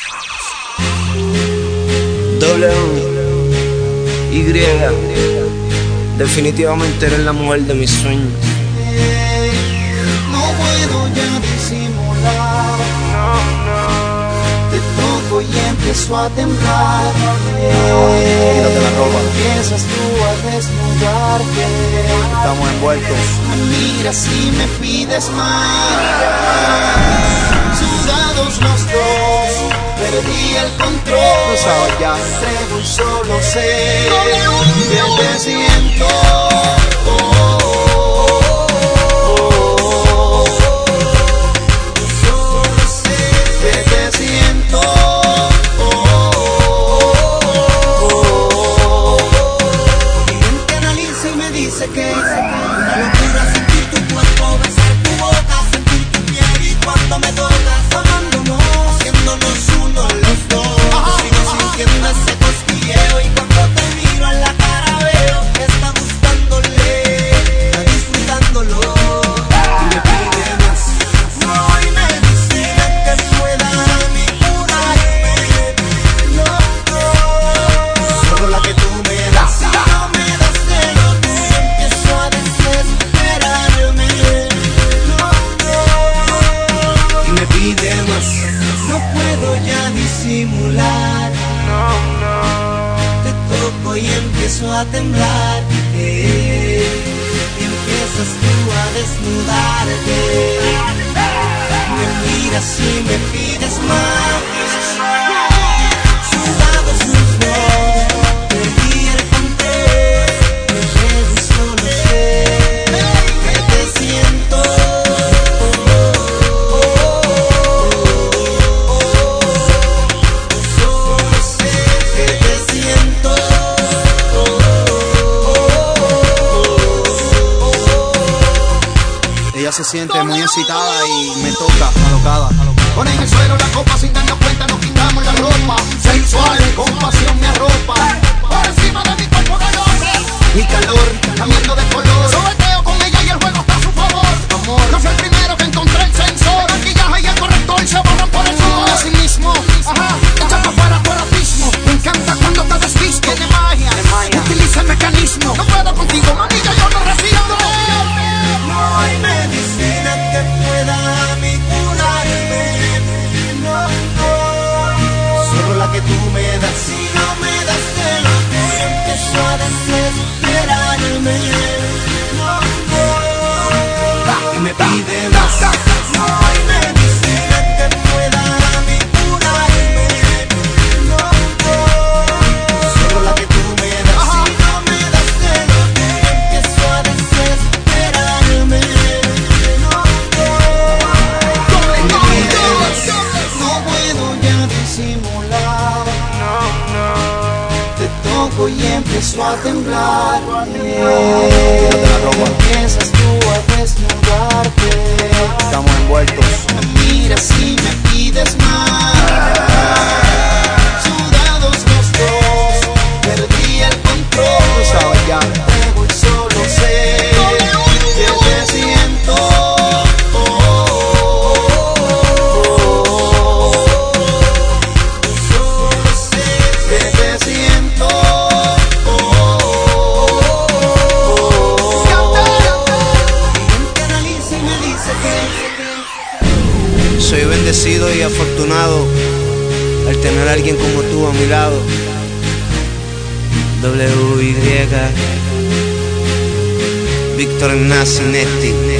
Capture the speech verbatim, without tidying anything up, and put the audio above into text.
W Y, definitivamente eres la mujer de mis sueños. No puedo ya disimular, No, no. te toco y empiezo a temblar. Quítate la ropa. Empiezas tú a desnudarte. Estamos envueltos. Me miras y me pides más. Sudados los dos, perdí el control. Tú sabes ya. Entrego y solo sé que te siento. Oh, oh, oh. Solo sé que te siento. Oh, oh, oh. Mi mente analiza y me dice que una locura sentir tu cuerpo, besar tu boca, sentir tu piel y cuando me tocas, amándonos, haciéndonos uno los dos. Sigo sintiendo ese cosquilleo y cuando te miro en la cara veo que está gustándole, está disfrutándolo y me pide más. No, y me dice que pueda mi curarme. No, no, solo la que tú me das. Si no me das de lo tuyo empiezo a desesperarme. No, no, y me pide más. No puedo ya disimular. No, no. Te toco y empiezo a temblar. eh, y empiezas tú a desnudarte. Me miras y me pides más. Sudados los dos, perdí el control. Me entrego y solo sé que te siento. Solo sé que te siento. Ella se siente muy excitada y me toca alocada. Pon en el suelo la copa sin darnos cuenta, nos quitamos la ropa. Sensuales, con pasión me arropa. Por encima de mi cuerpo de hombre. Mi calor, cambiando de color. Sobeteo con ella y el juego está a su favor. Amor, no fui el primero que encontré el sensor. El maquillaje y el corrector se borran por el sudor. Así mismo, ajá, echa pa' fuera tu erotismo. Me encanta cuando te desvisto. Tiene magia, utiliza el mecanismo. No puedo contigo, mami, ya yo no resisto. No hay medicina que pueda a mí curarme. No, no, solo la que tú me das. Si no me das de lo tuyo empiezo a desesperarme. No, no, y me pide más. No hay medicina que pueda a mí curarme. No, no, solo la que tú me das. Si no me das de lo tuyo empiezo a desesperarme. No, no, y me pide más. No puedo ya disimular. No, no. Te toco y empiezo a temblar. Quítate la ropa. Empiezas tú a desnudarte. Estamos envueltos. Me miras y me pides más. Sudados los dos, perdí el control. Tú sabes ya. Entrego y solo sé que te siento. Oh, oh, oh, oh. Solo sé que te siento. Oh, oh, oh. Mi mente analiza y me dice que Soy bendecido y afortunado al tener a alguien como tú a mi lado. W Y Víctor Ignacio Netti.